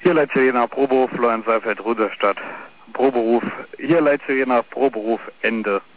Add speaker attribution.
Speaker 1: Hier leitet jener Proberuf Florian Seifeld Ruderstadt. Proberuf. Hier leitet jener Proberuf Ende.